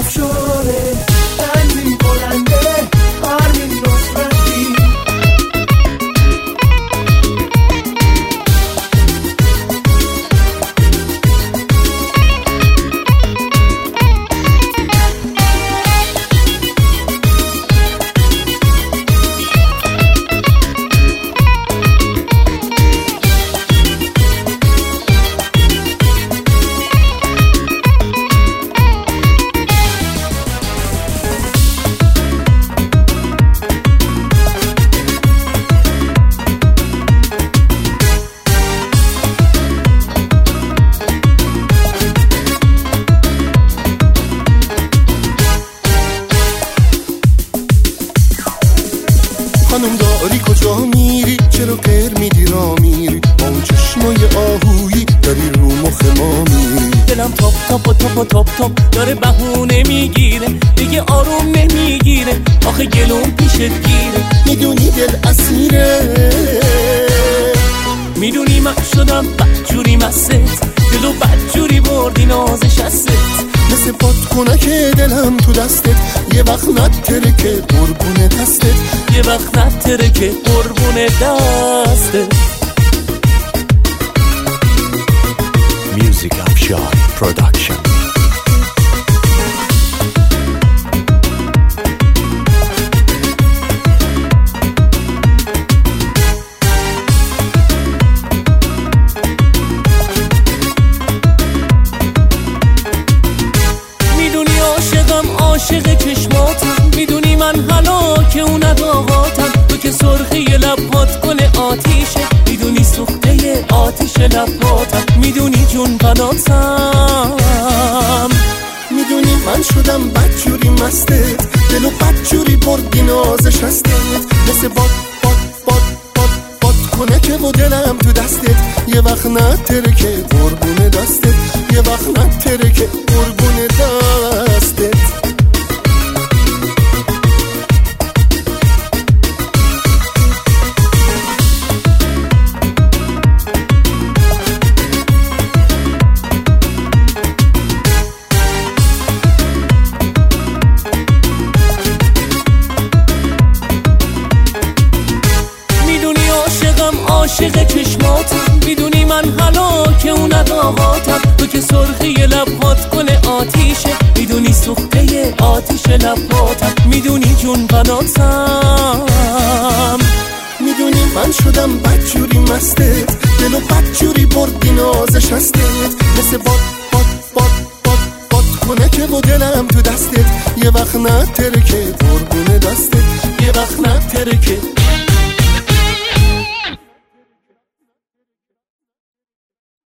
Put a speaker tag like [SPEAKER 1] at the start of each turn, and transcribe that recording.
[SPEAKER 1] افشاره تنظیم کننده آرمین نصرتی.
[SPEAKER 2] خانم داری کجا میری؟ چرا غیر میدی را میری؟ با اون چشمای آهویی داری رو مخ ما میری.
[SPEAKER 1] دلم تاپ تاپ و تاپ و تاپ تاپ داره بهونه میگیره، دیگه آروم نمیگیره، آخه گلوم پیشت گیره.
[SPEAKER 2] میدونی دل اسیره،
[SPEAKER 1] میدونی من شدم بدجوری مست، دلو بدجوری بردی نازش هست.
[SPEAKER 2] مثل بادکنک دلم تو دستت، یه وقت نترکه قربون دستت،
[SPEAKER 1] یه وقت نترکه قربون دستت.
[SPEAKER 3] Music Afshar Production.
[SPEAKER 1] میدونی عاشقم عاشق چشماتم، میدونی من هلاک اون اداغاتم، تو که سرخی لبات گل آتیشه، میدونی سوخته آتیش لباتم، میدونی جون بناتم.
[SPEAKER 2] میدونی من شدم بدجوری مستت، دلو بدجوری بردی نازش هستت. مثل بادکنک و دلم تو دستت، یه وقت نترکه قربون دستت، یه وقت نترکه قربون دستت.
[SPEAKER 1] عاشق چشماتم، میدونی من هلاک اون اداغاتم، تو که سرخی لبات گل آتیشه، میدونی سوخته آتیش لباتم، میدونی جون بناتم.
[SPEAKER 2] میدونی من شدم بدجوری مستت، دلو بدجوری بردی نازش هستت. مثل بادکنک و دلم تو دستت، یه وقت نترکه قربون دستت، یه وقت نترکه